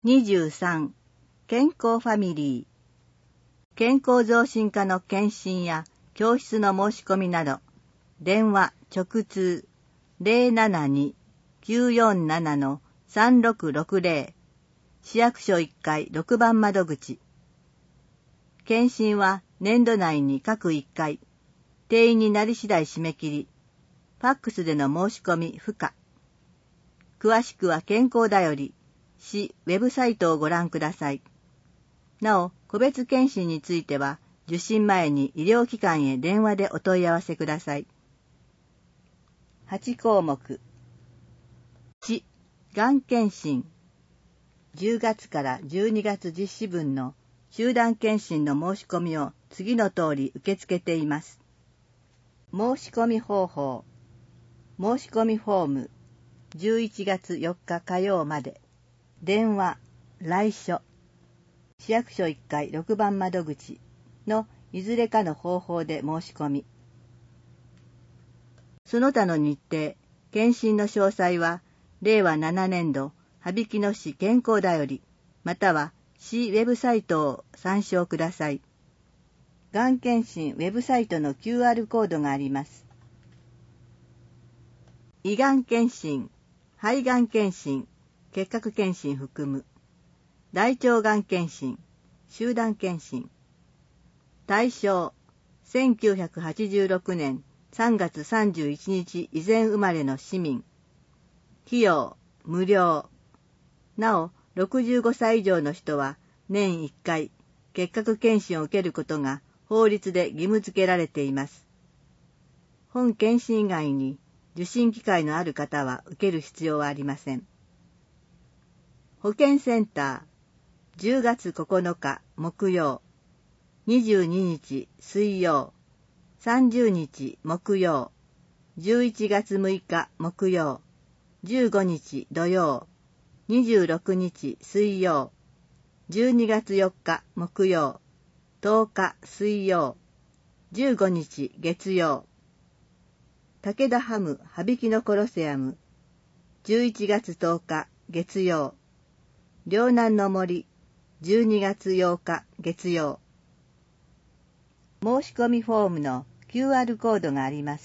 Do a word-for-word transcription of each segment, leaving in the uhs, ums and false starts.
にじゅうさん、健康ファミリー。健康増進課の検診や教室の申し込みなど、電話、直通 ゼロななに きゅうよんなな さんろくろくゼロ 市役所いっかいろくばん窓口。検診は年度内に各いっかい、定員になり次第締め切り、ファックスでの申し込み不可。詳しくは健康だより、市ウェブサイトをご覧ください。なお、個別検診については、受診前に医療機関へ電話でお問い合わせください。はち項目。いち、がん検診。じゅうがつからじゅうにがつ実施分の集団検診の申し込みを次の通り受け付けています。申し込み方法。申し込みフォーム。じゅういちがつよっか火曜まで。電話、来所。市役所いっかいろくばん窓口のいずれかの方法で申し込み。その他の日程、検診の詳細は、れいわななねんど、羽曳野市健康だより、または市ウェブサイトを参照ください。がん検診ウェブサイトの キューアール コードがあります。胃がん検診、肺がん検診、結核検診含む。大腸がん検診、集団検診。対象、せんきゅうひゃくはちじゅうろくねんさんがつさんじゅういちにち以前生まれの市民。費用、無料。なお、ろくじゅうごさい以上の人は年いっかい結核検診を受けることが法律で義務付けられています。本検診以外に受診機会のある方は受ける必要はありません。保健センター、じゅうがつここのか木曜、にじゅうににち水曜、さんじゅうにち木曜、じゅういちがつむいか木曜、じゅうごにち土曜、にじゅうろくにち水曜、じゅうにがつよっか木曜、とおか水曜、じゅうごにち月曜。武田ハム羽曳野コロセアム、じゅういちがつとおか月曜。両南の森、じゅうにがつようか月曜。申し込みフォームの キューアール コードがあります。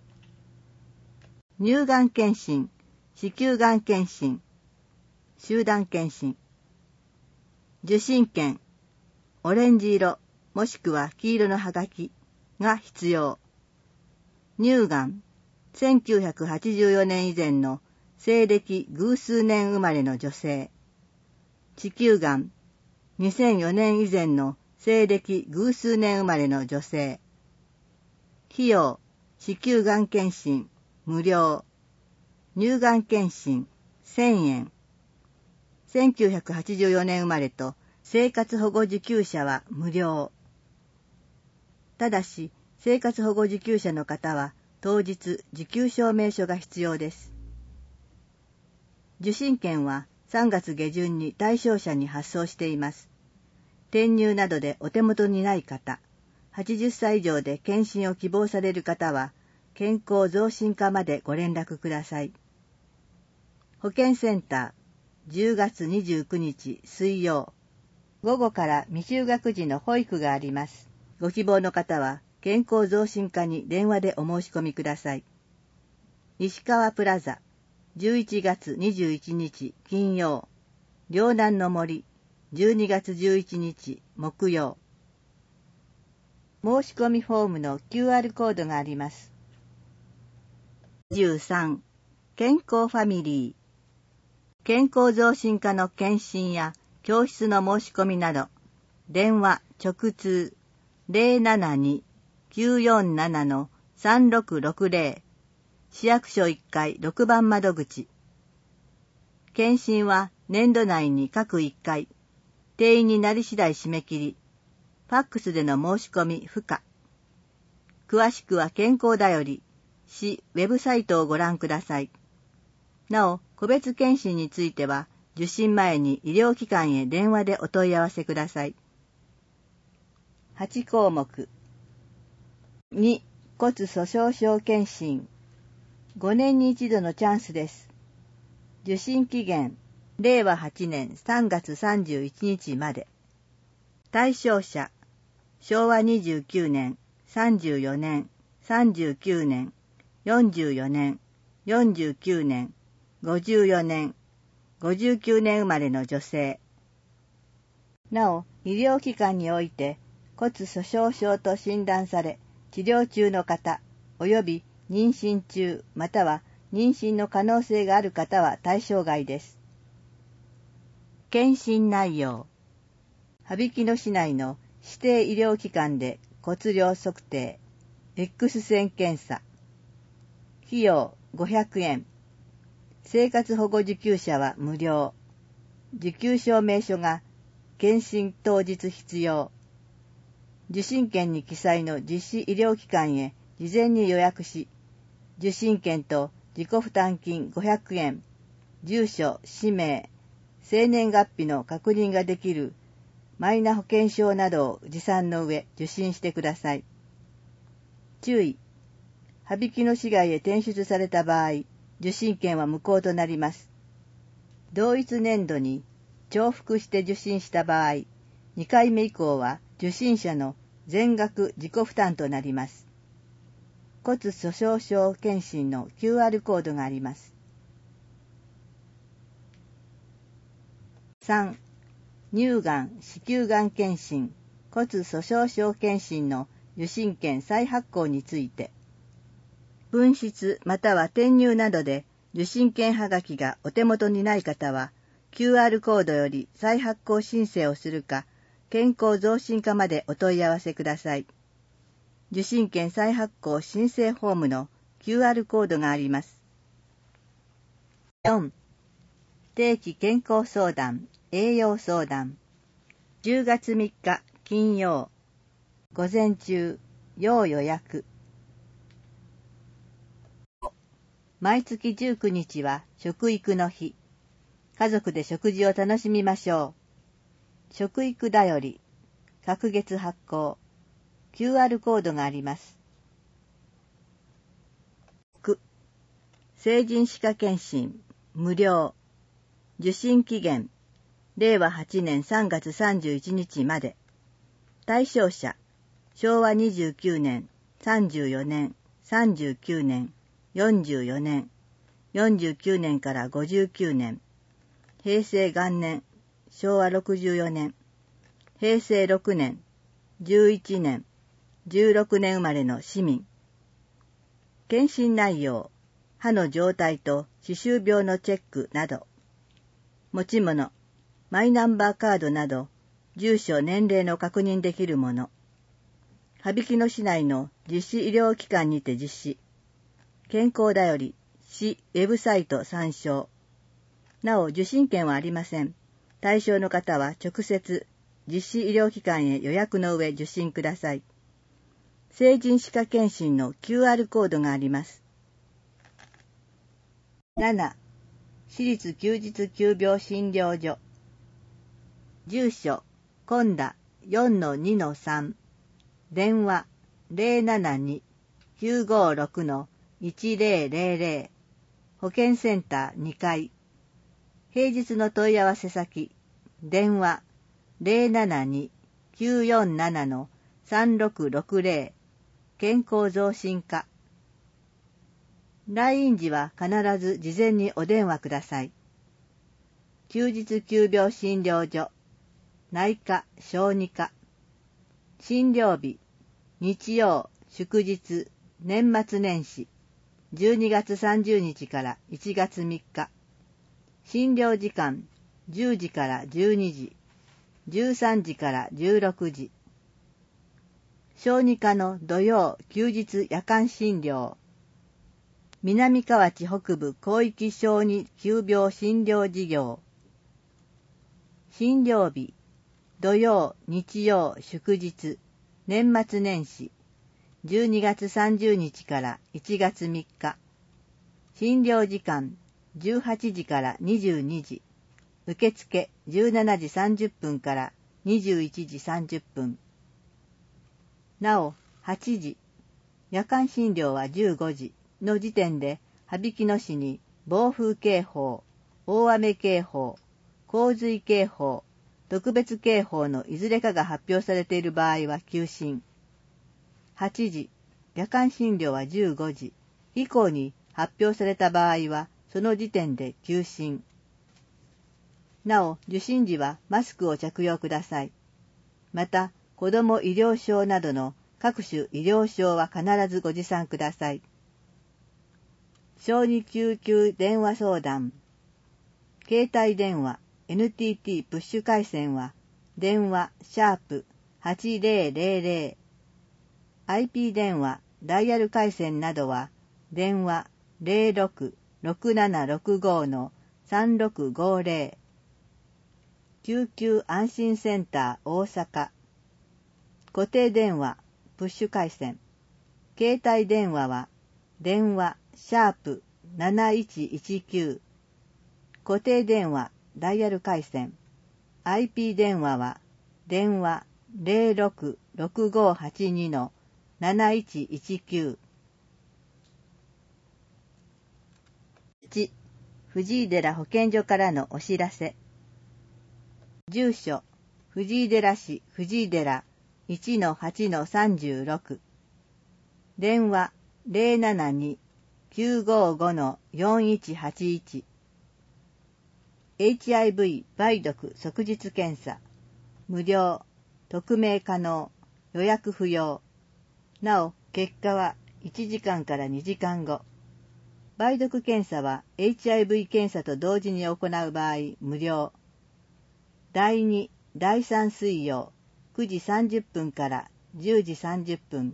乳がん検診、子宮がん検診、集団検診。受診券、オレンジ色もしくは黄色のはがきが必要。乳がん、せんきゅうひゃくはちじゅうよねん以前の西暦偶数年生まれの女性。子宮がん、にせんよねん以前の西暦偶数年生まれの女性。費用、子宮がん検診、無料。乳がん検診、せんえん。せんきゅうひゃくはちじゅうよねん生まれと生活保護受給者は無料。ただし、生活保護受給者の方は当日受給証明書が必要です。受診券はさんがつげじゅんに対象者に発送しています。転入などでお手元にない方、はちじゅっさい以上で検診を希望される方は、健康増進課までご連絡ください。保健センター、じゅうがつにじゅうくにち水曜。午後から未就学児の保育があります。ご希望の方は、健康増進課に電話でお申し込みください。石川プラザ、じゅういちがつにじゅういちにち金曜。両南の森、じゅうにがつじゅういちにち木曜。申し込みフォームの キューアール コードがあります。じゅうさん、健康ファミリー。健康増進課の検診や教室の申し込みなど、電話、直通 ゼロななに きゅうよんなな さんろくろくゼロ 市役所いっかいろくばん窓口。検診は年度内に各いっかい、定員になり次第締め切り、ファックスでの申し込み不可。詳しくは健康だより、市ウェブサイトをご覧ください。なお、個別検診については、受診前に医療機関へ電話でお問い合わせください。はち項目。に、骨粗鬆症検診。ごねんに一度のチャンスです。受診期限、 れいわはちねんさんがつさんじゅういちにちまで。対象者、しょうわにじゅうきゅうねん、さんじゅうよねん、さんじゅうきゅうねん、よんじゅうよねん、よんじゅうきゅうねん、ごじゅうよねん、ごじゅうきゅうねん生まれの女性。なお、医療機関において骨粗鬆症と診断され、治療中の方、及び妊娠中または妊娠の可能性がある方は対象外です。検診内容。羽曳野市内の指定医療機関で骨量測定、X 線検査。費用ごひゃくえん。生活保護受給者は無料。受給証明書が検診当日必要。受診券に記載の実施医療機関へ事前に予約し、受診券と自己負担金ごひゃくえん、住所、氏名、生年月日の確認ができるマイナ保険証などを持参の上受診してください。注意。羽曳野市外へ転出された場合、受診券は無効となります。同一年度に重複して受診した場合、にかいめ以降は受診者の全額自己負担となります。骨粗鬆症検診の キューアール コードがあります。さん. 乳がん、子宮がん検診、骨粗鬆症検診の受診券再発行について。紛失または転入などで受診券はがきがお手元にない方は、キューアール コードより再発行申請をするか、健康増進課までお問い合わせください。受診券再発行申請フォームの キューアール コードがあります。よん. 定期健康相談、栄養相談。じゅうがつみっか金曜、午前中、要予約。毎月じゅうくにちは食育の日。家族で食事を楽しみましょう。食育だより、隔月発行。キューアール コードがあります。く、成人歯科検診、無料。受診期限、れいわはちねんさんがつさんじゅういちにちまで。対象者、しょうわにじゅうきゅうねん、さんじゅうよねん、さんじゅうきゅうねん、よんじゅうよねん、よんじゅうきゅうねんからごじゅうきゅうねん、平成元年、しょうわろくじゅうよねん、平成ろくねん、じゅういちねん、じゅうろくねん生まれの市民。検診内容、歯の状態と歯周病のチェックなど。持ち物、マイナンバーカードなど、住所年齢の確認できるもの。羽曳野市内の実施医療機関にて実施。健康だより、市ウェブサイト参照。なお、受診券はありません。対象の方は直接、実施医療機関へ予約の上受診ください。成人歯科検診の キューアール コードがあります。なな. 私立休日急病診療所。住所、今田 よんのにのさん。電話 ゼロななに きゅうごろく いちゼロゼロゼロ。保健センターにかい。平日の問い合わせ先、電話 ゼロななに きゅうよんなな さんろくろくゼロ。健康増進課。来院時は必ず事前にお電話ください。休日急病診療所、内科、小児科。診療日、日曜、祝日、年末年始、じゅうにがつさんじゅうにちからいちがつみっか。診療時間、じゅうじからじゅうにじ、じゅうさんじからじゅうろくじ。小児科の土曜、休日夜間診療。南河内北部広域小児急病診療事業。診療日、土曜、日曜、祝日、年末年始、じゅうにがつさんじゅうにちからいちがつみっか。診療時間、じゅうはちじからにじゅうにじ。受付じゅうしちじさんじゅっぷんからにじゅういちじさんじゅっぷん。なお、はちじ、夜間診療はじゅうごじの時点で羽曳野市に暴風警報、大雨警報、 洪水警報、特別警報のいずれかが発表されている場合は休診。はちじ、夜間診療はじゅうごじ以降に発表された場合はその時点で休診。なお、受診時はマスクを着用ください。また、子ども医療証などの各種医療証は必ずご持参ください。小児救急電話相談。携帯電話 エヌティーティー プッシュ回線は電話シャープはちぜろぜろぜろ、アイピー 電話ダイヤル回線などは電話 ゼロろく ろくななろくご のさんろくごぜろ、救急安心センター大阪。固定電話プッシュ回線。携帯電話は電話シャープなないちいちきゅう、固定電話ダイヤル回線。アイピー 電話は電話ゼロろく ろくごはちに のなないちいちきゅう。いち、藤井寺保健所からのお知らせ。住所、藤井寺市藤井寺 いちのはちのさんじゅうろく。電話 ゼロななに きゅうごご のよんいちはちいち。エイチアイブイ 梅毒即日検査。無料、匿名可能、予約不要。なお、結果はいちじかんからにじかんご。梅毒検査は エイチアイブイ 検査と同時に行う場合無料。だいに、だいさん水曜くじさんじゅっぷんからじゅうじさんじゅっぷん。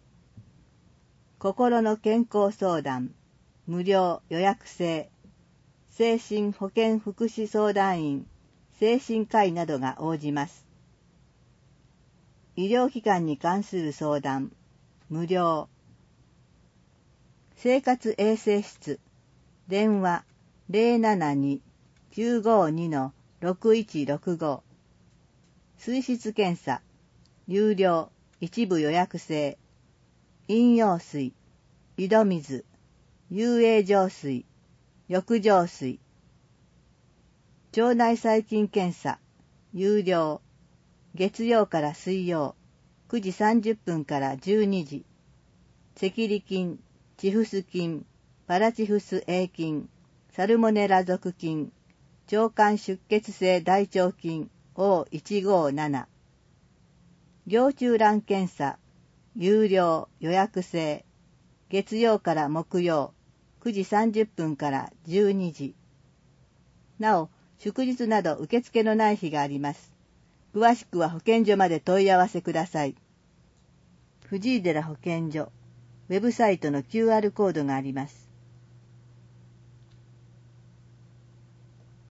心の健康相談、無料予約制。精神保健福祉相談員、精神科医などが応じます。医療機関に関する相談、無料。生活衛生室、電話 ゼロななに きゅうごに のろくいちろくご。水質検査、有料、一部予約制。飲用水、井戸水、遊泳浄水、浴場水。腸内細菌検査、有料。月曜から水曜、くじさんじゅっぷんからじゅうにじ。赤痢菌、チフス菌、パラチフス A 菌、サルモネラ属菌、腸管出血性大腸菌 オーいちごなな。凝中卵検査、有料予約制。月曜から木曜、くじさんじゅっぷんからじゅうにじ。なお、祝日など受付のない日があります。詳しくは保健所まで問い合わせください。藤井寺保健所、ウェブサイトの キューアール コードがあります。